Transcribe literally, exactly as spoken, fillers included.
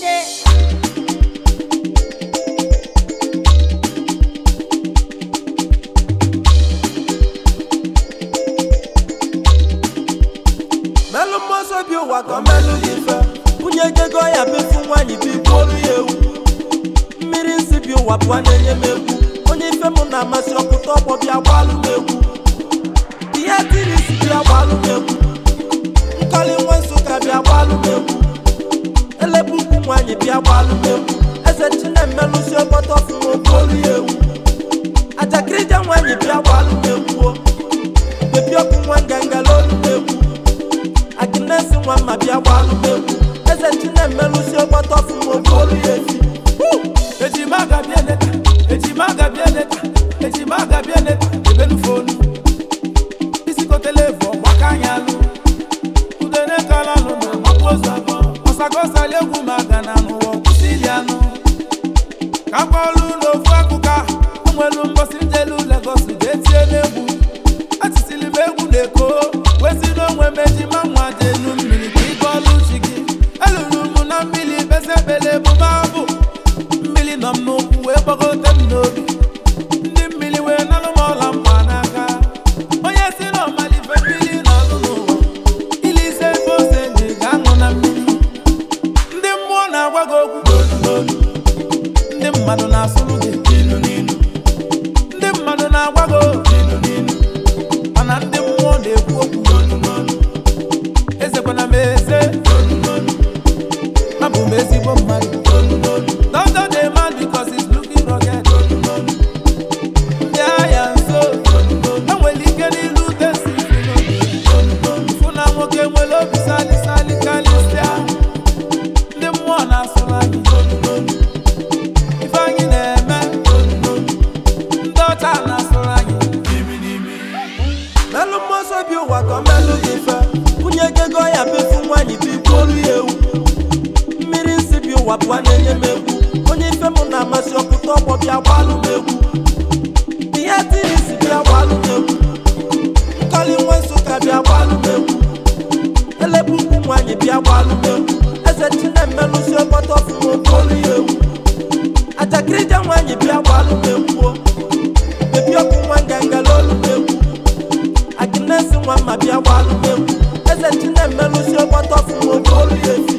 Melu moso bi wa ko melu ife Punye jego ya be fun wanyi bi koru yewu Mmiri nsi bi wa bua na enye megu Onye ife mu na amasi okuto obo bi agbalu megu Iya tiri si bi agbalu megu Nkali nwansu ka bi agbalu megu Elebu ku wanyi bi agbalu megu Eze chine melu si oboto fun okoru yewu Ajakrija wanyi bi agbalu megu Bebi oku wanganga lolu megu Akinesi wa mabia walu mewu Eze chine melu si oboto fun okolu yefi Eji maga bieneta, eji maga bieneta, eji maga bieneta, ebenu fonu Isi ko televo, wakanyalu Udene kalalu na mapozago Osagosa legu magana nuwa kusilianu Kampolu no fuakuka Umwelu mbosi njelu legosu jetie nebu Atisili begu neko Wezi no mwe meji mamwa jenu mmili kikolu chigi Elulu muna mmili bese bele bubabu Mmili nomnuku we bogo temnobi Ndi mmili we nalumola mpanaka Onye sino malife mmili nalunuwa Ili se pose njigangu na mmili Ndi mwona wagogu dolu dolu Ndi mmadu na suluge ninu ninu Ndi mmadu na wago ninu ninu Ana ndi mwona ekwoku dolu dolu Eze kwana meze dolu dolu Mabu mezi bomari dolu dolu Don't do the man because he's looking rugged dolu dolu Yeah, and so dolu dolu And when he get in loot and see dolu dolu Funa moke mwelo bisali sali kalistia Ndi mwona sulani dolu dolu Ifanyi neme dolu dolu Ndota na sulani Dimi dimi Melu moso bi wa ko melu ife Punye jego ya be fun wanyi bi koru yewu Mmiri nsi bi wa bua na enye megu Onye ife mu na amasi okuto obo bi agbalu megu Iya tiri si bi agbalu megu Nkali nwansu ka bi agbalu megu Elebu ku wanyi bi agbalu megu Eze chine melu si oboto fun okolu yewu Ajakrija wanyi bi agbalu megu Bebi oku wanganga lolu megu Akinesi wa mabia walu megu Eze chine melu si oboto fun okolu yewu